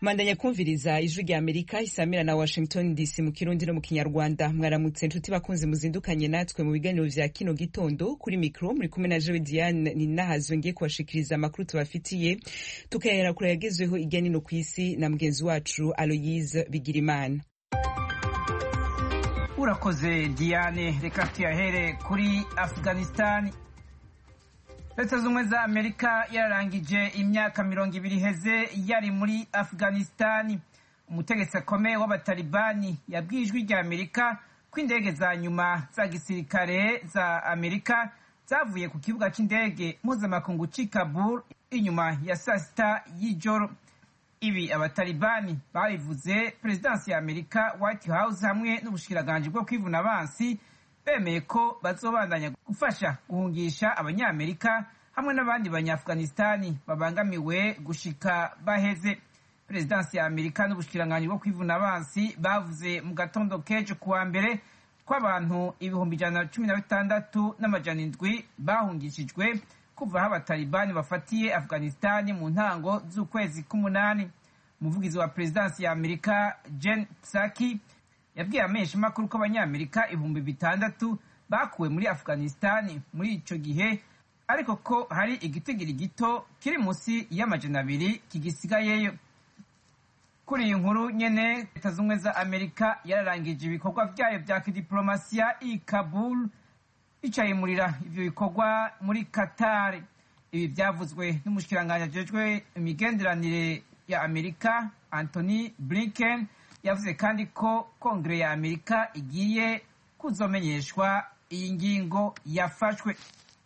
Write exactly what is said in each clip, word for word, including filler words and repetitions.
Mandanya kumviriza ijwi rya Amerika isamira na Washington D C mu Kirundi no mu Kinyarwanda. Mwaramutse nshuti bakunze muzindukanye natwe mu biganiro vya kino gitondo. Kuri mikro muri kumwe na Jewe Diane Ninahazwe ngiye kubashikiriza amakuru tubafitiye, tukayera kure yagezweho irya nino kw'isi na mugenzi wacu Aloyize Bigirimana. Urakoze Diane, reka tuyahere kuri Afghanistan. Leta z'ubumwe za Amerika yararangije imyaka mirongo ibiri heze yari muri Afghanistan. Umutegetsi akomeye w'abatalibani yabwiye ijwi rya Amerika ko indege za nyuma za gisirikare za Amerika zavuye ku kibuga c'indege mpuzamakungu c'i Kabul inyuma ya saa sita y'ijoro. Ibi abatalibani babivuze Perezidansi ya Amerika White House hamwe n'ubushikiranganje bwo kwivuna abansi bemeye ko bazobandanya gufasha guhungisha abanyamerika hamwe n'abandi banyafghanistani babangamiwe gushika baheze. Perezidansi ya Amerika n'ubushikiranganje bwo kwivuna abansi bavuze mu gatondo kejo kuwa mbere ko abantu ibihumbi ijana na cumi na bitandatu n'amajana indwi bahungishijwe kuva aho abatalibani bafatiye Afghanistani mu ntango z'ukwezi k'umunani. Umuvugizi wa Perezidansi ya Amerika Jen Psaki yabwiye amenshi makuru ko abanyamerika ibihumbi bitandatu bakuwe muri Afghanistani muri ico gihe, ariko ko hari igitigiri gito kiri musi y'amajana abiri kigisigayeyo. Kuri iyi nkuru nyene, Leta z'ubumwe za Amerika yararangije ibikorwa vyayo vya kidiplomasiya i Kabul, icayimurira ivyo bikorwa muri Qatar. Ibi vyavuzwe n'umushikiranganje ajejwe imigenderanire ya Amerika Anthony Blinken. Yavuze kandi ko Kongere ya Amerika igiye kuzomenyeshwa iyi ngingo yafashwe.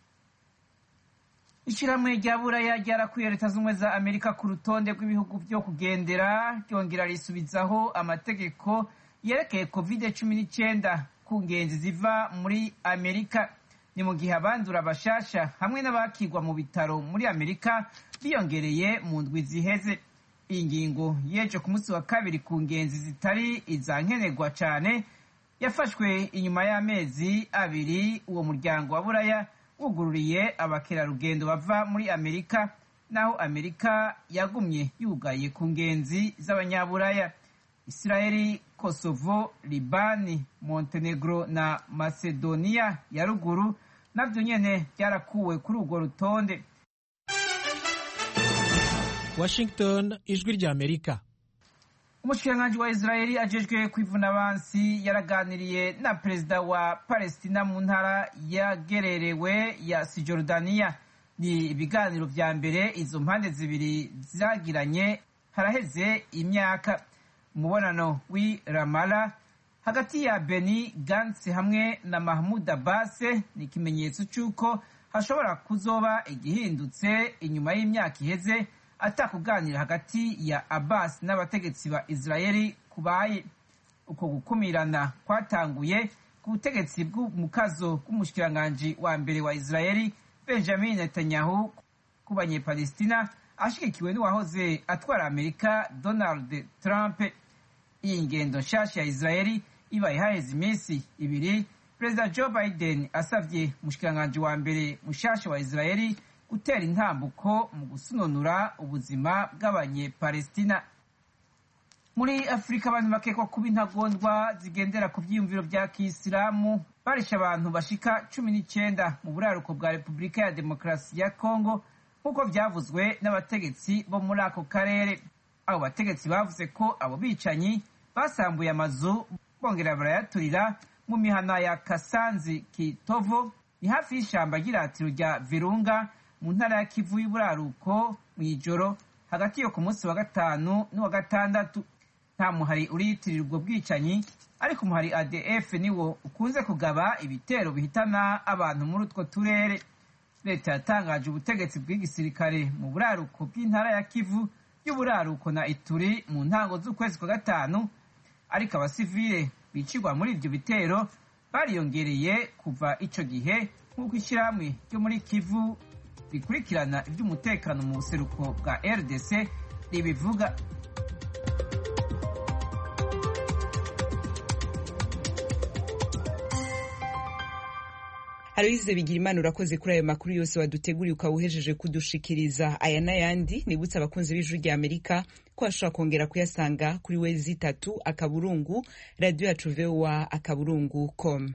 Ishirahamwe rya Buraya ryarakuye Leta z'ubumwe za Amerika ku rutonde rw'ibihugu vyo kugendera, ryongera risubizaho amategeko yerekeye covid cumi n'icenda ku ngenzi ziva muri Amerika. Ni mu gihe abandura bashasha hamwe n'abakigwa mu bitaro muri Amerika biyongereye mu ndwi ziheze. Iyi ngingo yeje ku munsi wa kabiri ku ngenzi zitari izankenerwa cane yafashwe inyuma y'amezi abiri uwo muryango wa Buraya wugururiye abakerarugendo bava muri Amerika, naho Amerika yagumye yugaye ku ngenzi z'abanyaburaya. Israeli, Kosovo, Libani, Montenegro na Macedonia ya ruguru navyo nyene byarakuwe kuri urwo rutonde. Washington, ijwi rya Amerika. Umushikiranganji wa Israeli ajejwe kwivuna abansi yaraganiriye na perezida wa Palestina mu ntara yagererewe ya Cisjordania. Ni ibiganiro vya mbere izo mpande zibiri zagiranye haraheze imyaka. Umubonano w'i Ramallah hagati ya Benny Gantz hamwe na Mahmoud Abbas ni ikimenyetso c'uko hashobora kuzoba igihindutse inyuma y'imyaka iheze atakuganira hagati ya Abbas n'abategetsi ba Israeli kubaye. Uko gukumirana kwatanguye ku butegetsi bw'umukazo bw'umushikiranganje wa mbere wa Israeli Benjamin Netanyahu ku banyepalestina ashigikiwe n'uwahoze atwara Amerika Donald Trump. Iyi ngendo nshasha ya Israeli ibaye haheze iminsi ibiri Perezida Joe Biden asavye umushikiranganje wa mbere mushasha wa Israeli gutera intambuko mu gusununura ubuzima bw'abanyepalestina. Muri Afrika abantu bakekwa kuba intagondwa zigendera ku vyiyumviro vya Kisilamu barisha abantu bashika cumi n'icenda mu buraruko bwa Repubulika ya Demokarasi ya Kongo, nk'uko vyavuzwe n'abategetsi bo muri ako karere. Abo bategetsi bavuze ko abo bicanyi basambuye amazu bongera barayaturira mu mihana ya Kasanzi Kitovo, ni hafi y'ishamba ry'iratiro rya Virunga mu ntara ya Kivu y'uburaruko mw'ijoro hagati yo ku munsi wa gatanu n'uwa gatandatu. Nta muhari uriyitirirwa ubwo bwicanyi, ariko umuhari A D F niwo ukunze kugaba ibitero bihitana abantu muri utwo turere. Leta yatangaje ubutegetsi bw'igisirikare mu buraruko bw'intara ya Kivu y'uburaruko na Ituri mu ntango z'ukwezi kwa gatanu, ariko abasivile bicirwa muri ivyo bitero bariyongereye kuva ico gihe, nk'uko ishirahamwe ryo muri Kivu rikurikirana ivy'umutekano mu buseruko bwa R D C ribivuga. Aloyize Bigirimana, urakoze kuri ayo makuru yose waduteguriye ukawuhejeje kudushikiriza. Aya n'ayandi nibutsa abakunzi b'ijwi rya Amerika ko ashobora kongera kuyasanga kuri wezi itatu akaburungu radio yacu voa akaburungu com.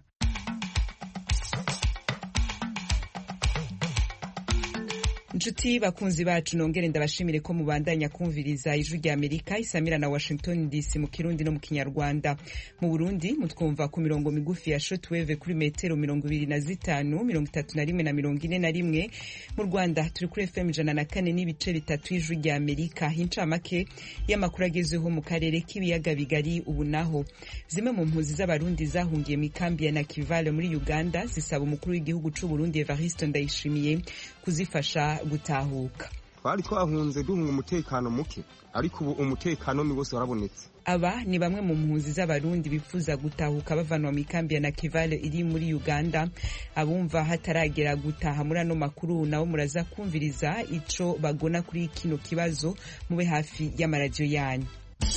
Nchuti bakunzi bacu nongere ndabashimire ko mubandanya kumviriza ijwi rya Amerika isamira na Washington D C mu Kirundi no mu Kinyarwanda. Mu Burundi mutwumva ku mirongo migufi ya shortwave kuri metero mirongo ibiri na zitanu, mirongo itatu na rimwe na mirongo ine na rimwe. Mu Rwanda turi kuri F M ijana na kane n'ibice bitatu ijwi rya Amerika. Incamake y'amakuru agezeho mu karere k'ibiyaga bigari ubu naho. Zimwe mu mpuzi z'abarundi zahungiye mu kambi ya Nakivale muri Uganda zisaba umukuru w'igihugu c'u Burundi Evariste Ndayishimiye kuzifasha gutahuka. Twari twahunze duhunga umutekano muke ariko ubu umutekano ni wose warabonetse. Aba ni bamwe mu mpunzi z'abarundi bifuza gutahuka bavanwa mu kambi ya Nakivale iri muri Uganda. Abumva hataragera gutaha muri ano makuru nabo muraza kumviriza ico bagona kuri kino kibazo, mube hafi y'amaradiyo yanyu.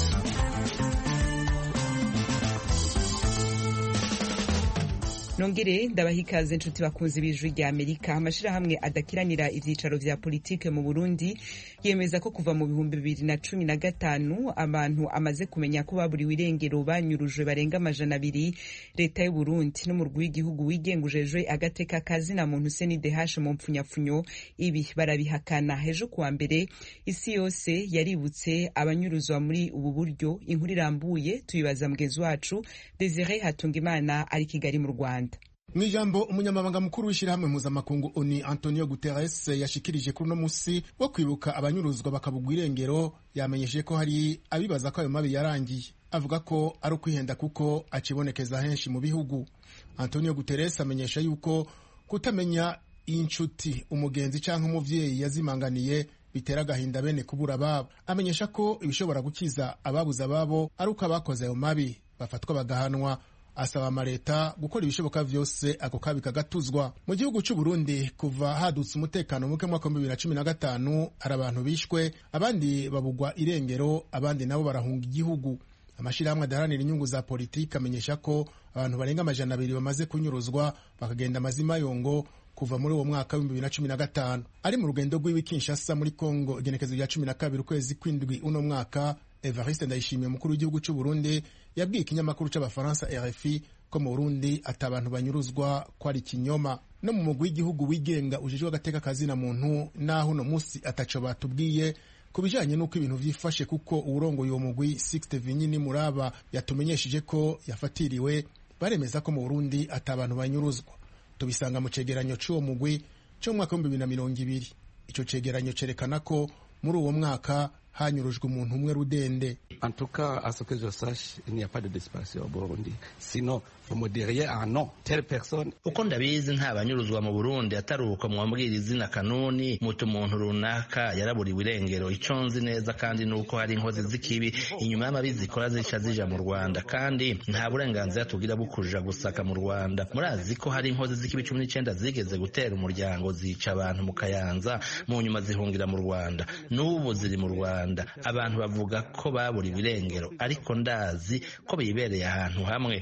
Nongere ndabahikaze nshuti bakunzi b'ijwi rya Amerika. Amashirahamwe adakiranira ivyicaro vya politike mu Burundi yemeza ko kuva mu bihumbi bibiri na cumi na gatanu abantu amaze kumenya ko baburiwe irengero banyurujwe barenga amajana abiri. Leta y'u Burundi n'umurwi w'igihugu wigengujejwe agateka kazi na muntu C N D H mu mpfunyapfunyo ibi barabihakana. Hejo kuwa mbere isi yose yaributse abanyuruzwa muri ubu buryo. Inkuru irambuye tuyibaza mugenzi wacu Desire Hatungimana ari Kigali mu Rwanda. Mwijambo umunyamabanga mukuru w'ishirahamwe mpuzamakungu O N U Antonio Guterres yashikirije kuri no musi wo kwibuka abanyuruzwa bakabugwa irengero, yamenyeshe ko hari abibaza ko ayo mabi yarangiye. Avuga ko ari ukwihenda kuko acibonekeza henshi mu bihugu. Antonio Guterres amenyesha yuko kutamenya inshuti umugenzi canke umuvyeyi yazimanganiye bitera gahinda bene kubura babo. Amenyesha ko ibishobora gukiza ababuza babo ari uko abakoze ayo mabi bafatwa bagahanwa. Asaba amareta gukora ibishoboka vyose ako kabi kagatuzwa. Mu gihugu c'u Burundi kuva hadutse umutekano muke mu mwaka wa bibiri na cumi na gatanu hari abantu bishwe, abandi babugwa irengero, abandi nabo barahunga igihugu. Amashirahamwe adaharanira inyungu za politiki amenyesha ko abantu barenga amajana abiri bamaze kunyuruzwa bakagenda amazima yongo kuva muri uwo mwaka wa bibiri na cumi na gatanu. Ari mu rugendo rw'iwi Kinshasa muri Kongo igenekezo rya cumi na kabiri ukwezi kw'indwi uno mwaka, Evariste Ndayishimiye umukuru w'igihugu c'u Burundi yabwiye ikinyamakuru c'abafaransa R F I ko mu Burundi atabantu banyuruzwa ko ari kinyoma. No mu mugwi w'igihugu wigenga ujejwe agateka kazi na muntu naho no musi ataco batubwiye kubijanye nuko ibintu vyifashe, kuko urongoye uwo mugwi Sixte Vinyini Muraba yatumenyesheje ko yafatiriwe. Baremeza ko mu Burundi atabantu banyuruzwa. Tubisanga mu cegeranyo c'uwo mugwi cyo mu mwaka wa bibiri na mirongo ibiri. Ico cegeranyo cerekana ko muri uwo mwaka hanyurujwe umuntu umwe rudende. En tout cas, à ce que je sache, il n'y a pas de disparition au Burundi. Sinon, vous me diriez ah non, telle personne. Uko ndabizi nta banyuruzwa mu Burundi atari uko mwambwira izina kanuni mutu muntu runaka yaraburiwe irengero. Ico nzi neza kandi nuko hari inkozi z'ikibi inyuma y'amabi zikora zica zija mu Rwanda, kandi nta burenganzira tugira bukuja gusaka mu Rwanda. Murazi ko hari inkozi z'ikibi cumi n'icenda zigeze gutera umuryango zica abantu mu Kayanza, mu nyuma zihungira mu Rwanda. N'ubu ziri mu Rwanda. Abantu bavuga ko baburiwe irengero ariko ndazi ko bibereye ahantu hamwe.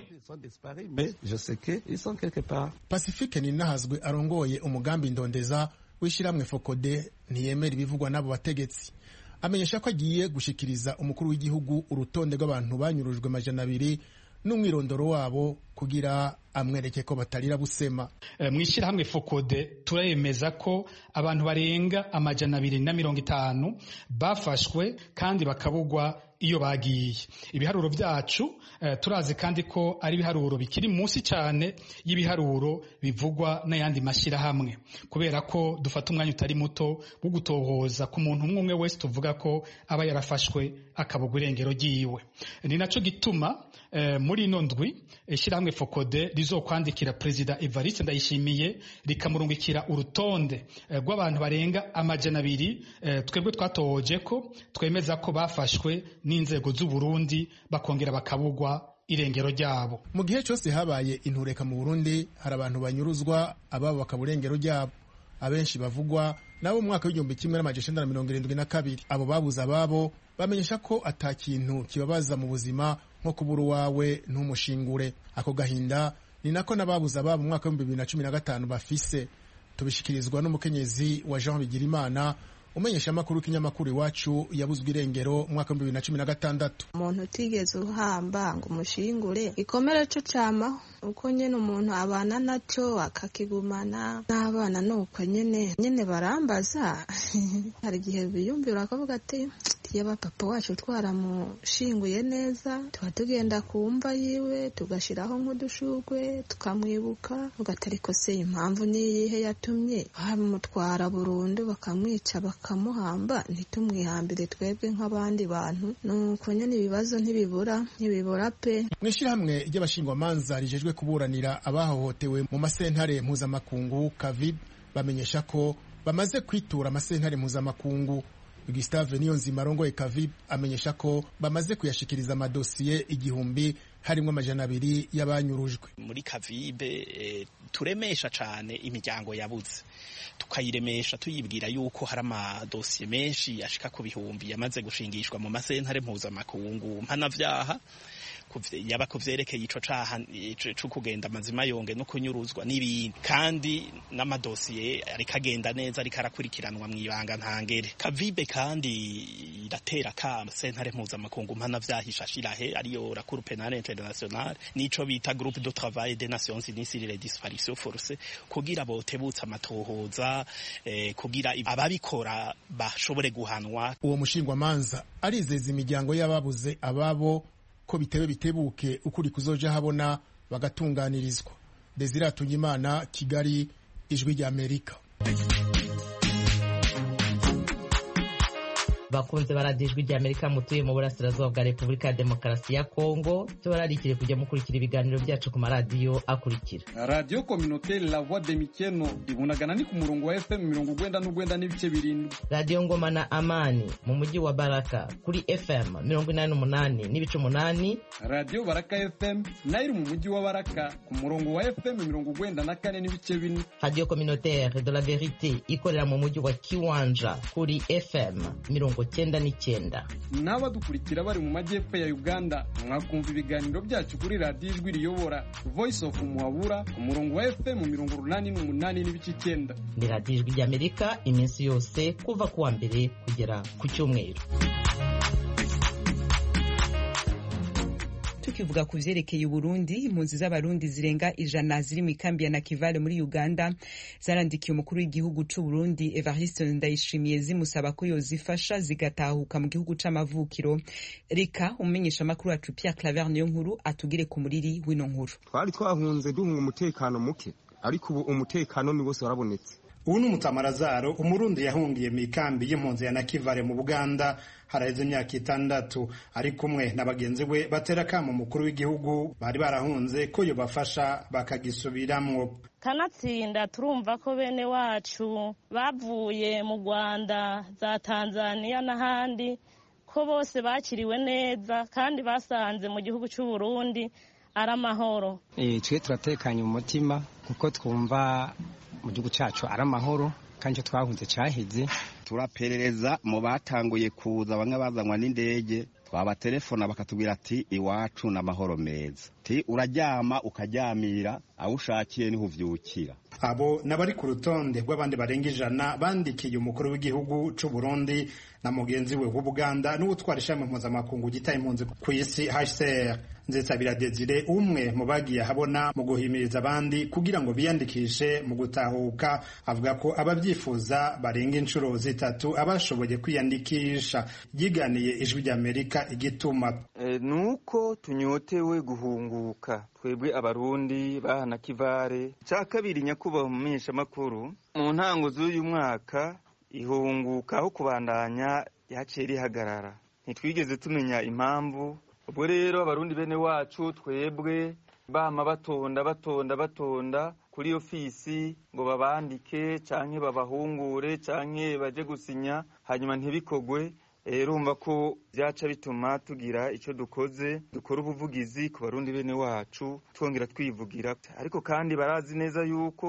Pacifique Ninahazwe arongoye umugambi ndondeza w'ishiramwe Fokode ntiyemera ibivugwa n'abo bategetsi. Amenyesha ko agiye gushikiriza umukuru w'igihugu urutonde rw'abantu banyurujwe amajana abiri n'umwirondoro wabo kugira amwereke ko batarira busema. E, mwishirahamwe Fokode turayemeza ko abantu barenga amajana abiri na mirongo itanu bafashwe kandi bakabugwa iyo bagiye. Ibiharuro byacu e, turazi kandi ko ari ibiharuro bikiri munsi cyane y'ibiharuro bivugwa n'ayandi mashirahamwe, kubera ko dufata umwanya utari muto wo gutohoza ku muntu umwe umwe wese tuvuga ko aba yarafashwe akabugwa irengero ryiwe. Ni naco gituma e, muri ino ndwi ishirahamwe Fokode rizokwandikira Perezida Evariste Ndayishimiye rikamurungikira urutonde e, rw'abantu barenga amajana abiri e, twebwe twatohoje ko twemeza ko bafashwe n'inzego z'u Burundi bakongera bakabugwa irengero ryabo. Mu gihe cyose habaye intureka mu Burundi hari abantu banyuruzwa ababo bakaburengero ryabo. Abenshi bavugwa nabo mu mwaka w'igihumbi kimwe n'amajana icenda na mirongo irindwi na kabiri. Abo babuza ababo bamenyesha ko atakintu kibabaza mu buzima nko kubura uwawe ntumushingure. Ako gahinda ni nako nababuza ababo mu mwaka wa bibiri na cumi na gatanu bafise. Tubishikirizwa n'umukenyezi wa Jean Bigirimana umenyesha amakuru w'ikinyamakuru Iwacu yabuzwe irengero mwaka wa bibiri na cumi na gatandatu. Umuntu utigeze uhamba ngo umushingure ikomere cyo cyama uko nyene umuntu abana nacyo akakigumana n'abana nuko nyene nyene barambaza hari gihe biyumvira akavuga ati yaba papa wacu twaramushinguye neza tuba tugenda kumva yiwe tugashiraho nk'udushugwe tukamwibuka ugatariko se impamvu niyihe yatumye bamutwara burundu bakamwica bakamuhamba ntitumwihambire twebwe nk'abandi bantu nuko nyene ibibazo ntibibura ntibibura pe. Mwishirahamwe ry'abashingwamanza rijejwe kuburanira abahohotewe mu masentare mpuzamakungu Kavib bamenyesha ko bamaze kwitura amasentare mpuzamakungu. Gustave Niyonzima arongoye Kavib amenyesha ko bamaze kuyashikiriza amadosiye igihumbi harimo amajana abiri y'abanyurujwe. Muri Kavibe e, turemesha cane imiryango yabuze tukayiremesha tuyibwira yuko hari amadosiye menshi ashika ku bihumbi yamaze gushingishwa mu masentare mpuzamakungu mpanavyaha yaba kuvyerekeye ico caha cyo kugenda amazima yonge no kunyuruzwa n'ibindi kandi n'amadosiye ariko agenda neza ariko arakurikiranwa mw'ibanga ntangere. Kavibe kandi iratera ka sentare mpuzamakungu mpana vyahishashirahe ariyo la Cour pénale internationale nico bita groupe de travail des nations unies sur les disparitions forcées kugira botebutsa amatohoza eh, kugira ababikora bashobore guhanwa. Uwo mushingwa manza arizeza imiryango y'ababuze ababo ko bitebe bitebuke ukuri kuzoja habona bagatunganirizwa. Desire Tungimana, Kigali, Ijwi rya Amerika. Bakunze baradijwi rya Amerika mutuye mu burasirazuba bwa Repubulika ya Demokarasi ya Kongo tubararikire kujya mukurikira ibiganiro byacu ku maradiyo akurikira. Radio Communautaire La Voix de Mikeno ibunagana ni ku murongo wa F M mirongo ugwenda n'ugwenda n'ibice birindwi. Radio Ngoma na Amani mu mujyi wa Baraka kuri F M mirongo inani n'umunani n'ibice umunani. Radio Baraka F M nayo mu mujyi wa Baraka ku murongo wa F M mirongo ugwenda na kane n'ibice bine. Radio Communautaire de la Vérité ikorera mu mujyi wa Kiwanja kuri F M mirongo cyenda n'icyenda. N'abadukurikira bari mu majyepfo ya Uganda mwakumva ibiganiro byacu kuri radio Ijwi riyobora Voice of Muhabura ku murongo wa F M mirongo urunani n'umunani n'ibice icyenda. Ni radio Ijwi rya Amerika iminsi yose kuva kuwa mbere kugera ku cyumweru. Tukivuga ku vyerekeye Burundi, impunzi z'abarundi zirenga ijana ziri mu ikambi ya Nakivale muri Uganda zarandikiye umukuru w'igihugu c'u Burundi Evariste Ndayishimiye zimusaba ko yozifasha zigatahuka mu gihugu c'amavukiro. Reka umenyesha makuru wacu Pierre Claver niyo nkuru atugire ku muriri w'ino nkuru. Twari twahunze duhunga umutekano muke ariko ubu umutekano ni wose warabonetse. Ubu ni Mutamarazaro umurundi yahungiye mu ikambi y'impunzi ya Nakivale mu Buganda haraheze imyaka itandatu ari kumwe na bagenzi we batera kamo umukuru w'igihugu bari barahunze ko yobafasha bakagisubiramwo. Kanatsinda turumva ko bene wacu bavuye mu Rwanda za Tanzania n'ahandi ko bose bakiriwe neza kandi basanze mu gihugu cy'u Burundi ari amahoro. Eh twe turatekanye mu mutima kuko twumva mu gihugu cyacu ari amahoro kandi twahunze cyaheze. Turaperereza mu batanguye kuza bamwe bazanwa n'indege twabatelefona bakatubwira ati iwacu n'amahoro meza ti uraryama ukaryamira aho ushakiye niho uvyukira. Abo nabari ku rutonde rw'abandi barenga ijana bandikiye umukuru w'igihugu c'u Burundi na mugenzi we w'Ubuganda n'ubutwara ishami mpuzamakungu gitaye impunzi ku isi H C R. Nzetsabira Desire umwe mu bagiye habona mu guhimiriza abandi kugira ngo biyandikishe mu gutahuka avuga ko ababyifuza barenga inshuro zitatu abashoboye kwiyandikisha. Yiganiye Ijwi rya Amerika igituma e, nuko tunyotewe guhunguka twebwe abarundi bahana Kivare. Cya kabiri nyakubahwa mu menyesha makuru mu ntango z'uyu mwaka ihunguka aho kubandanya yaciye rihagarara ntitwigeze tumenya impamvu. Ubwo rero abarundi bene wacu twebwe bama batonda batonda batonda kuri ofisi ngo babandike canke babahungure canke baje gusinya hanyuma ntibikogwe. Urumva ko byaca bituma tugira icyo dukoze dukora ubuvugizi ku barundi bene wacu twongera twivugira, ariko kandi barazi neza yuko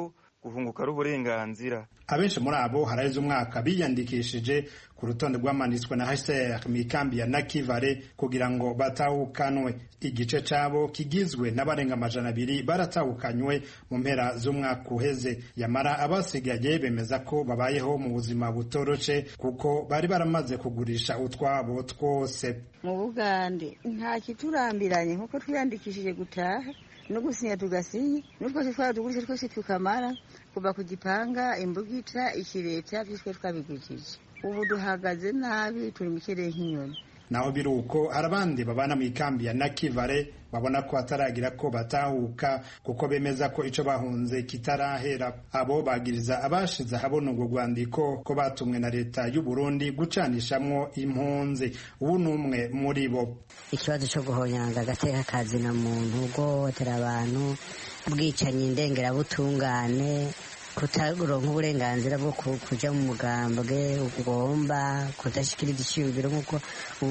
guhunguka ari uburenganzira. Abenshi muri abo haraheze umwaka biyandikishije ku rutonde rwamanitswe na H C R mu ikambi ya Nakivale kugira ngo batahukanwe. Igice cabo kigizwe n'abarenga amajana abiri baratahukanywe mu mpera z'umwaka uheze. Yamara abasigaye bemeza ko babayeho mu buzima butoroshe kuko bari baramaze kugurisha utwabo twose. Mu Bugande nta kiturambiranye nkuko twiyandikishije gutaha no gusinya tugasinya n'utwose twadugurisha twese tukamara kuva ku gipanga imbugita ikireta byiswe twabigukije. Ubu duhagaze nabi turi mu kirere nk'inyoni. Naho biruko harabandi babana mu ikambi ya Nakivale babona ko ataragira ko batahuka kuko bemeza ko ico bahunze kitarahera. Abo bagiriza abashize habona ubwo rwandiko ko batumwe na leta y'u Burundi gucanishamwo impunzi. Ubu numwe muri bo. Ikibazo cyo guhonyanga agateka kazi na muntu gotera abantu bwicanyi indengera butungane kutaguronka uburenganzira bwo kuja mu mugambwe ugomba kudashikira igishingiro nkuko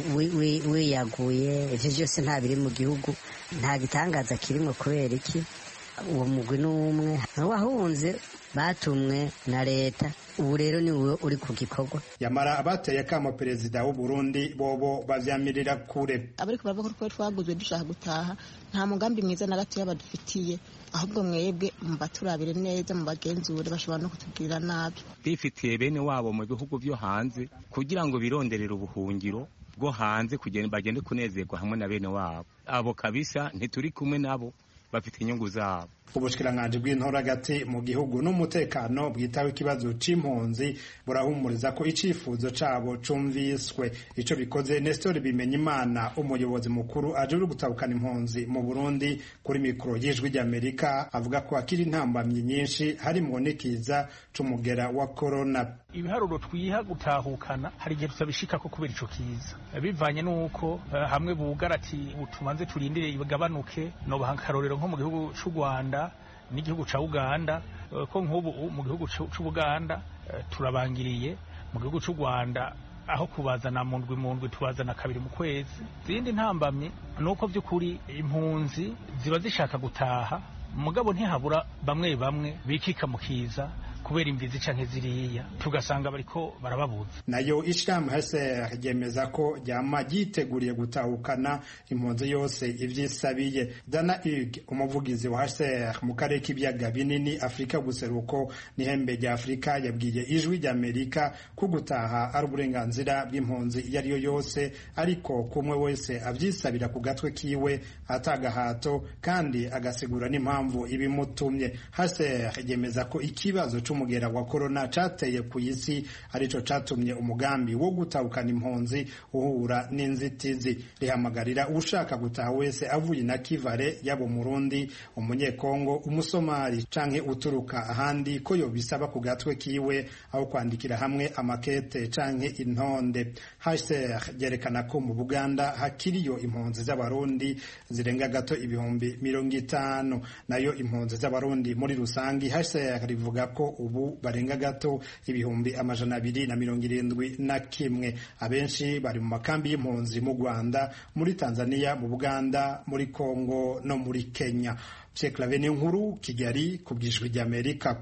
wiyaguye ivyo vyose nta biri mu gihugu nta gitangaza kirimwo kubera iki uwo mugwi n'umwe wahunze batumwe na leta ubu rero ni wowe uri ku gikorwa. Yamara abateye akamo perezida w'u Burundi bobo bavyamirira kure. Abariko baravuga ko twaguzwe dushaka gutaha nta mugambi mwiza na gato y'abadufitiye ahubwo mwebwe mubaturabire neza mu bagenzure bashobora no kutugirira nabi. Bifitiye bene wabo mu bihugu byo hanze kugira ngo bironderere ubuhungiro bwo hanze kugenda bagende kunezerwa hamwe na bene wabo. Abo kabisa ntituri kumwe nabo bafite inyungu zabo. Ubushikiranganje bw'intora gati mu gihugu n'umutekano bwitaho ikibazo c'impunzi burahumuriza ko icifuzo cabo cumviswe. Ico bikoze Nestor Bimenyimana umuyobozi mukuru aje gutabukana impunzi mu Burundi kuri mikro y'Ijwi ry'Amerika avuga ko akiri intambamye nyinshi harimo n'ikiza c'umugera wa corona. Ibiharuro twiha gutahukana hari igihe tutabishika ko kubera ico kiza bivanye nuko uh, hamwe bugarati utumanze turindire igabanuke no bahankarorero nko mu gihugu c'u Rwanda n'igihugu ca Uganda ko nk'ubu mu gihugu c'u Buganda turabangiriye mu gihugu c'u Rwanda aho kubazana mu ndwi mu ndwi tubazana kabiri mu kwezi. Zindi ntambamye nuko by'ukuri impunzi ziba zishaka gutaha mugabo ntihabura bamwe bamwe bikika mu kiza kubera imvizi canke ziriya tugasanga bariko barababuza. Nayo ishirahamwe H C R ryemeza ko ryama ryiteguriye gutahukana impunzi yose ivyisabiye. Dana Hug umuvugizi wa H C R mu karere k'ibiyaga binini Afrika guseruko n'ihembe rya Afrika yabwiye Ijwi ry'Amerika ko gutaha ari uburenganzira bw'impunzi iyo ariyo yose ariko kumwe wese avyisabira ku gatwe kiwe atagahato kandi agasigura n'impamvu ibimutumye. H C R ryemeza ko ikibazo umugera wa corona cateye ku isi arico catumye umugambi wo gutahukana impunzi uhura n'inzitizi. Rihamagarira ushaka gutaha wese avuye na Kivale yabo Murundi umunyekongo umusomali canke uturuka ahandi ko yo bisaba ku gatwe kiwe aho kwandikira hamwe amakete canke intonde. H C R yerekana ko mu Buganda hakiriyo impunzi z'abarundi zirenga gato ibihumbi mirongo itanu nayo impunzi z'abarundi muri rusangi H C R rivuga ko ubu barenga gato ibihumbi amajana abiri na mirongo irindwi na kimwe. Abenshi bari mu makambi y'impunzi mu Rwanda, muri Tanzania, mu Buganda, muri Kongo no muri Kenya. Ceklaveni nkuru Kigali ku bw'Ijwi ry'Amerika.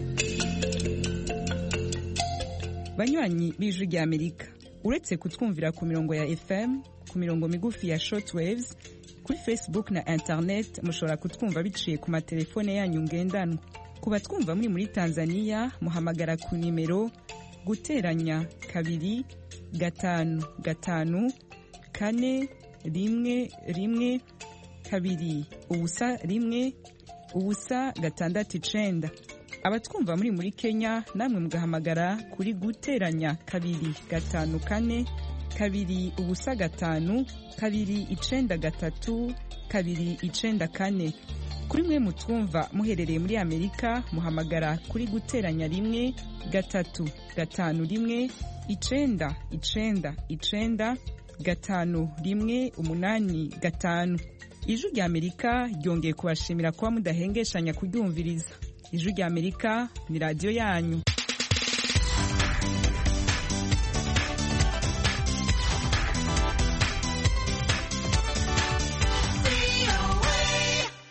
Banywanyi b'Ijwi ry'Amerika uretse kutwumvira ku mirongo ya F M, ku mirongo migufi ya shortwaves, kuri Facebook na internet mushobora kutwumva biciye ku matelefone yanyu ngendanwa. Kuba twumva muri muri Tanzania muhamagara ku nimero guteranya kabiri gatanu gatanu kane rimwe rimwe kabiri ubusa rimwe ubusa gatandatu icenda. Abatwumva muri muri Kenya namwe mugahamagara kuri guteranya kabiri gatanu kane kabiri ubusa gatanu kabiri icenda gatatu kabiri icenda kane. Kuri mwe mutwumva muherereye muri Amerika muhamagara kuri guteranya rimwe gatatu gatanu rimwe icenda icenda icenda gatanu rimwe umunani gatanu. Ijwi ry'Amerika ryongeye kubashimira kuba mudahengeshanya kuryumviriza. Ijwi ry'Amerika ni radio yanyu.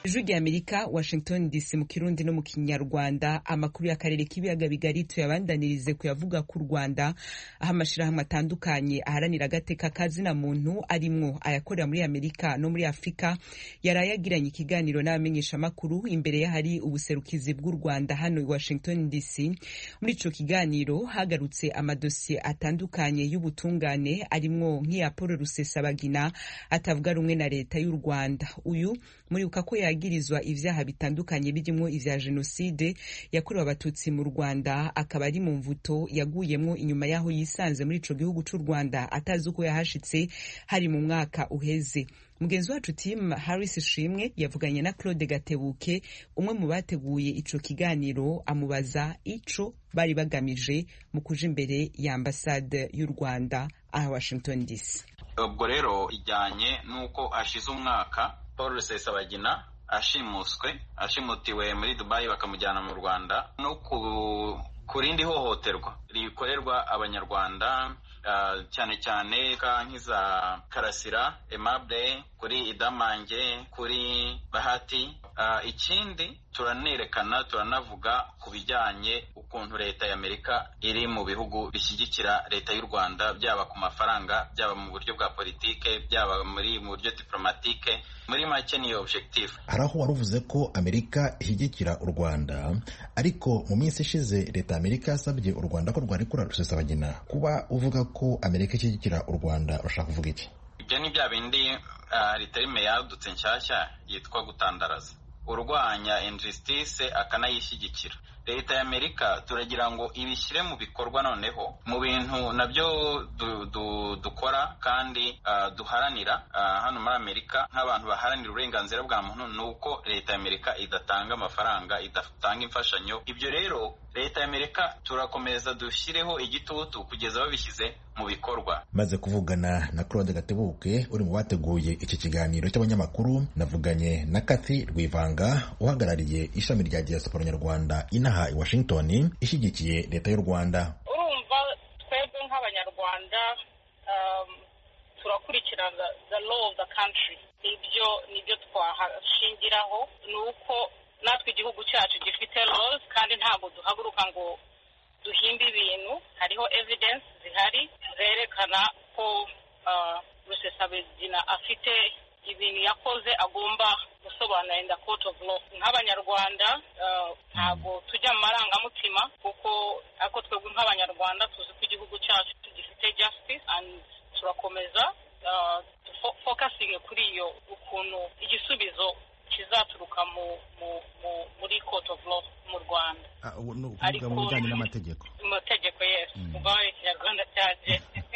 ijwi rya Amerika, Washington D C, mu Kirundi no mu Kinyarwanda. Amakuru y'akarere k'ibiyaga bigari tuyabandanirize kuyavuga ku Rwanda, aho amashirahamwe atandukanye aharanira agateka kazina muntu arimwo ayakorera muri Amerika no muri Afrika yaraye agiranye ikiganiro n'abamenyesha makuru imbere y'ahari ubuserukizi bw'u Rwanda hano i Washington D C. Muri ico kiganiro hagarutse amadosiye atandukanye y'ubutungane arimwo nk'iya Paul Rusesabagina atavuga rumwe na leta y'u Rwanda. Uyu muri uka ko yagirizwa ivyaha bitandukanye birimo ivya genocide yakorewe abatutsi mu Rwanda, akaba ari mu mvuto yaguyemwo inyuma yaho yisanze muri ico gihugu c'u Rwanda atazi uko yahashitse hari mu mwaka uheze. Mugenzi wacu Tim Harris Shimwe yavuganye na Claude Gatebuke, umwe mu bateguye ico kiganiro, amubaza ico bari bagamije mu kuja imbere ya ambasade y'u Rwanda aha Washington D C. Ubwo rero ijyanye nuko ashize umwaka Paul Rusesabagina ashimuswe ashimutiwe muri Dubai bakamujyana mu Rwanda, no ku kurindi hohoterwa rikorerwa abanyarwanda uh, cyane cyane nk'iza Karasira Aimable, kuri Idamange, kuri Bahati. Uh, ikindi turanerekana turanavuga ku bijyanye ukuntu leta ya Amerika iri mu bihugu bishyigikira leta y'u Rwanda, byaba ku mafaranga, byaba mu buryo bwa politike, byaba muri mu buryo diplomatike. Muri make ni objective. Hari aho waruvuze ko Amerika ishyigikira u Rwanda, ariko mu minsi ishize leta ya Amerika yasabye u Rwanda ko rwarekura Rusesabagina. Kuba uvuga ko Amerika ishyigikira u Rwanda urashaka kuvuga iki? Ibyo ni bya bindi uh, riterime yadutse nshyashya yitwa gutandaraza, urwanya injustice akanayishyigikira. Leta ya Amerika turagira ngo ibishyire mu bikorwa noneho mu bintu nabyo du, du, dukora kandi uh, duharanira uh, hano muri Amerika nk'abantu baharanira uburenganzira bwa muntu, nuko leta ya Amerika idatanga amafaranga, idatanga imfashanyo. Ibyo rero leta ya Amerika turakomeza dushyireho igitutu kugeza babishyize mu bikorwa. Maze kuvugana na Claude Gatebuke uri mu bateguye iki kiganiro cy'abanyamakuru, navuganye na Kathy Rwivanga uhagarariye ishami rya diaspora nyarwanda inaha i Washington ishyigikiye leta y'u Rwanda. Urumva twebwe nk'abanyarwanda um, turakurikira the law of the country. Ibyo nibyo twahashingiraho, nuko natwe igihugu cyacu gifite laws kandi ntabwo duhaguruka ngo duhimba ibintu. Hariho evidence zihari zerekana ko uh, Rusesabagina afite ibintu yakoze agomba gusobanura in the court of law. Nk'abanyarwanda ntabwo uh, tujya mu marangamutima, kuko ariko twebwe nk'abanyarwanda tuzi ko igihugu cyacu gifite justice, and turakomeza uh, focusing kuri iyo ukuntu igisubizo kizaturuka mu, mu, mu muri court of law mu Rwanda. Ariko mu bijyanye n'amategeko mu mategeko yes mugabe ikinyarwanda cyaje.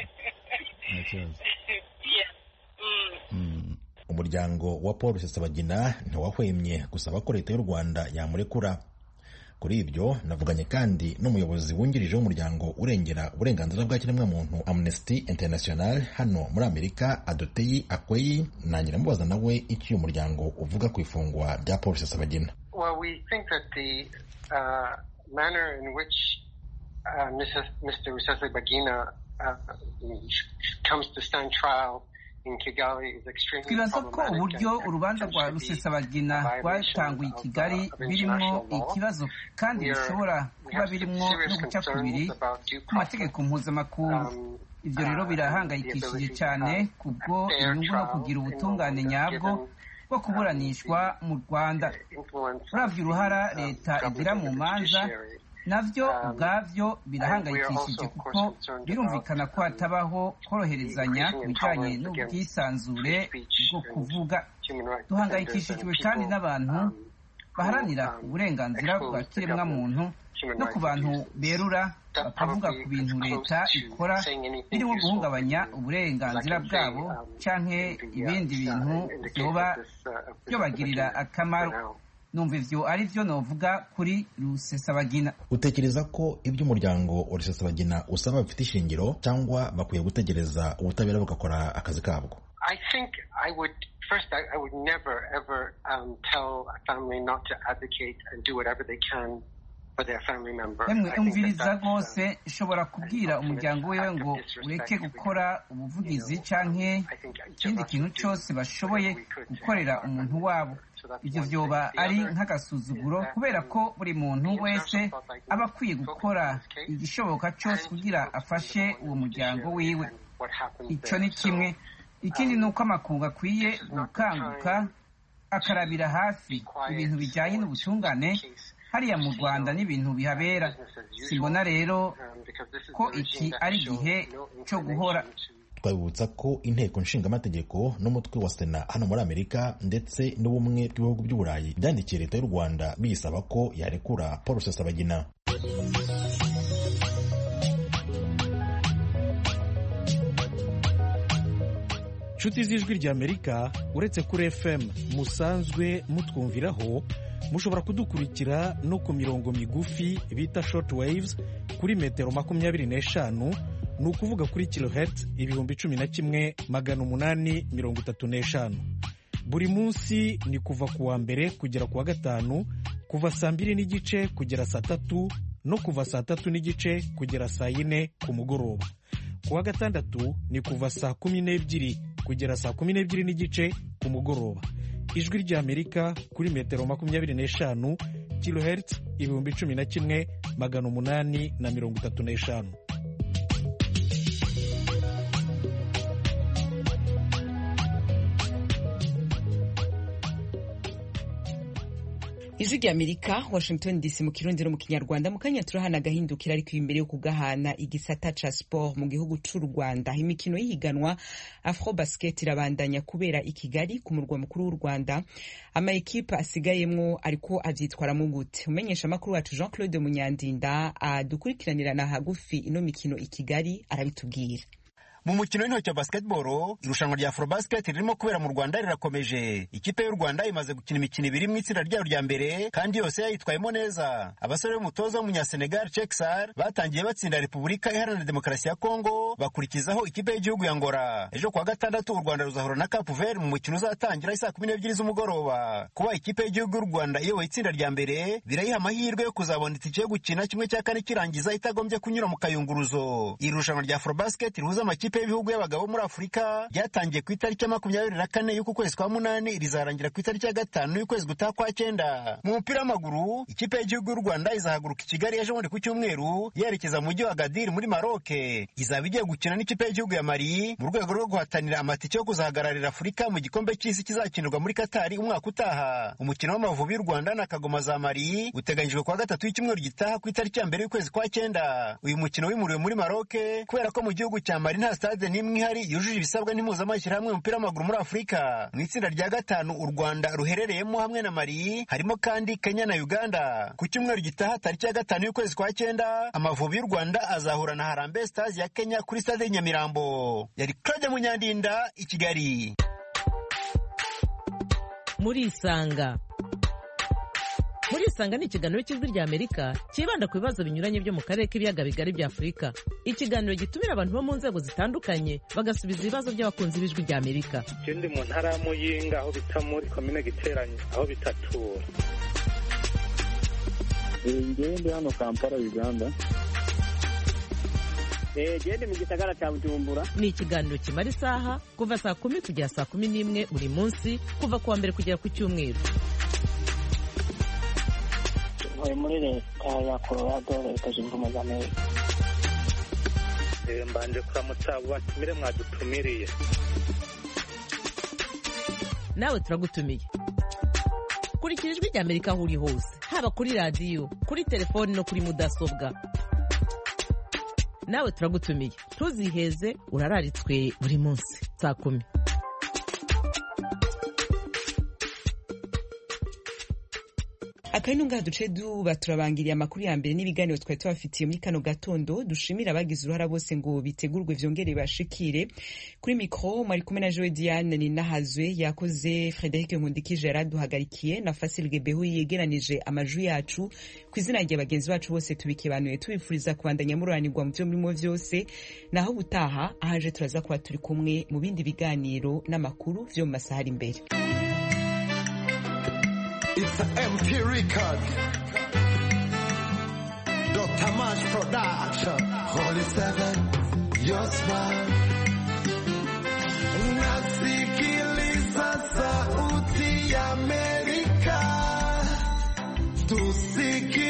Yes. Mm. Umuryango wa Paul Rusesabagina ntiwahwemye gusaba ko leta y'u Rwanda yamurekura. Kuri ibyo navuganye kandi n'umuyobozi wungirije w'umuryango urengera uburenganzira bwa kiremwamuntu Amnesty International hano muri Amerika, Adoteyi Akweyi, nangira mubaza nawe iki uyu muryango uvuga ku ifungwa rya Paul Rusesabagina. Well, we think that the uh, manner in which uh, Mister Rusesabagina uh, comes to stand trial twibaza ko uburyo urubanza rwa Rusesabagina rwatanguye i Kigali birimo ikibazo kandi bishobora kuba birimo no guca kubiri ku mategeko mpuzamakungu. Ibyo rero birahangayikishije cyane kubwo inyungu no kugira ubutungane nyabwo bwo kuburanishwa mu Rwanda. Uravye uruhara leta igira mu manza navyo ubwavyo birahangayikishije, kuko birumvikana ko hatabaho koroherezanya ku bijanye n'ubwisanzure bwo kuvuga. Duhangayikishijwe kandi n'abantu baharanira uburenganzira bwa kiremwa muntu no ku bantu berura bakavuga ku bintu leta ikora birimo guhungabanya uburenganzira bwabo canke ibindi bintu vyoba byobagirira akamaro. Numva ivyo ari vyo novuga kuri Rusesabagina. Utekereza ko ibyo umuryango wa Rusesabagina usaba bifite ishingiro cyangwa bakwiye gutegereza ubutabera bugakora akazi kabwo? I think I would first I, I would never ever um, tell a family not to advocate and do whatever they can emwe umviriza rwose nshobora kubwira umuryango wiwe ngo ureke gukora ubuvugizi canke ikindi kintu cyose bashoboye gukorera umuntu wabo. Ibyo vyoba ari nk'agasuzuguro kubera ko buri muntu wese aba akwiye gukora igishoboka cyose kugira afashe uwo muryango wiwe. Ico ni kimwe. Ikindi ni uko amakungu akwiye gukanguka akarabira hafi ibintu bijyanye n'ubutungane hariya mu Rwanda n'ibintu bihabera. Simbona rero ko iki ari igihe cyo guhora. Twabibutsa ko inteko nshingamategeko n'umutwe wa sena hano muri Amerika ndetse n'ubumwe bw'ibihugu by'Uburayi byandikiye leta y'u Rwanda biyisaba ko yarekura Paul Rusesabagina. Nshuti z'ijwi ry'Amerika, uretse kuri F M musanzwe mutwumviraho, mushobora kudukurikira no ku mirongo migufi bita short waves kuri metero makumyabiri n'eshanu, ni ukuvuga kuri kilohertz ibihumbi cumi na kimwe magana umunani mirongo itatu n'eshanu. Buri munsi ni kuva ku wa mbere kugera ku wa gatanu, kuva saa mbiri n'igice kugera saa tatu no kuva saa tatu n'igice kugera saa yine ku mugoroba. Ku wa gatandatu ni kuva saa kumi n'ebyiri kugera saa kumi n'ebyiri n'igice ku mugoroba. Ijwi ry'Amerika kuri metero makumyabiri n'eshanu, kilohertz ibihumbi cumi na kimwe magana umunani na mirongo itatu n'eshanu. Ijwi ry'Amerika, Washington D C mu Kirundi no mu Kinyarwanda. Mu kanya turahana gahindukira ariko imbere yo kugahana igisata ca sport mu gihugu c'u Rwanda. Imikino y'ihiganwa Afro Basket irabandanya kubera i Kigali ku murwa mukuru w'u Rwanda. Ama ekipe asigayemwo ariko avyitwaramo gute? Umenyesha makuru wacu Jean Claude Munyandinda adukurikiranirana hagufi ino mikino i Kigali arabitubwira. Mu mukino w'intoki wa basketball, irushanwa rya Afro Basket ririmo kubera mu Rwanda rirakomeje. Ikipe y'u Rwanda imaze gukina imikino ibiri mu itsinda ryayo rya mbere kandi yose yayitwayemo neza. Abasore b'umutoza w'umunyasenegal Cheksar batangiye batsinda Repubulika Iharanira Demokarasi ya Kongo, bakurikizaho ikipe y'igihugu ya Angola. Ejo kuwa gatandatu u Rwanda ruzahura na Cape Verde mu mukino uzatangira saa kumi n'ebyiri z'umugoroba. Kuba ikipe y'igihugu y'u Rwanda iyoboye itsinda rya mbere birayiha amahirwe yo kuzabona itike yo gukina kimwe cya kane kirangiza itagombye kunyura mu kayunguruzo. Irushanwa rya Afro Basket rihuza amakipe y'ibihugu y'abagabo muri Afurika ryatangiye ku itariki ya makumyabiri na kane y'uku kwezi kwa munani, rizarangira ku itariki ya gatanu y'ukwezi gutaha kwa cyenda. Mu mupira w'amaguru, ikipe y'igihugu y'u Rwanda izahaguruka i Kigali ejo bundi ku cyumweru yerekeza mu mujyi wa Agadir muri Maroc. Izaba igiye gukina n'ikipe y'igihugu ya Mali mu rwego rwo guhatanira amatike yo kuzahagararira Afurika mu gikombe cy'isi kizakinirwa muri Qatar umwaka utaha. Umukino w'Amavubi y'u Rwanda na Kagoma za Mali uteganyijwe kwa gatatu y'icyumweru gitaha ku itariki ya mbere y'ukwezi kwa cyenda. Uyu mukino wimuriwe muri Maroc kubera ko mu gihugu cya Mali nta stade n'imwe ihari yujuje ibisabwa n'impuzamashyirahamwe y'umupira w'amaguru muri Afurika. Mu itsinda rya gatanu u Rwanda ruherereyemo hamwe na Mali harimo kandi Kenya na Uganda. Ku cyumweru gitaha tariki ya gatanu y'ukwezi kwa cyenda, Amavubi y'u Rwanda azahura na Harambee Stars ya Kenya kuri stade Nyamirambo. Yari Claude Munyandinda i Kigali. Muri Isanga. Muri Isanga ni ikiganiro cy'Ijwi ry'Amerika kibanda ku bibazo binyuranye byo mu karere k'ibiyaga bigari bya Afurika. Ikiganiro gitumira abantu bo mu nzego zitandukanye bagasubiza ibibazo by'abakunzi b'Ijwi ry'Amerika. Ikindi mu ntara ya Muyinga aho bita muri komine Giteranyi aho bitatura. Ngende hano Kampala Uganda. Gende mu gisagara cya Bujumbura. Ni ikiganiro kimara isaha kuva saa kumi kugera saa kumi n'imwe buri munsi kuva ku wa mbere kugera ku cyumweru. Muri leta ya Colorado, leta zunze ubumwe za Amerika. Mbanje kuramutsa abo batumire mwadutumiriye. Nawe turagutumiye. Kurikira Ijwi ry'Amerika aho uri hose, haba kuri radiyo, kuri telefoni no kuri mudasobwa. Nawe turagutumiye. Ntuziheze, urararitswe buri munsi saa kumi. Akaino ngaha duce duba turabangiriye amakuru ya mbere n'ibiganiro twari tubafitiye muri kano gatondo. Dushimira abagize uruhara bose ngo bitegurwe vyongere bashikire. Kuri mikro mwari kumwe na Joe Diane ni nahazwe, yakoze Frederic Nkundikije yaraduhagarikiye na Fasil Gebehu yegeranije amajwi yacu. Kwizina rya bagenzi bacu bose tubikebanuye tubifuriza kubandanya muranirwa mu byo murimo vyose, naho butaha ahaje turaza kuba turi kumwe mu bindi biganiro n'amakuru vyo mu masaha ari imbere. It's an M P record. Doctor March Production. Holy Seven, your smile. Nasikiliza sauti ya Amerika. Tusikie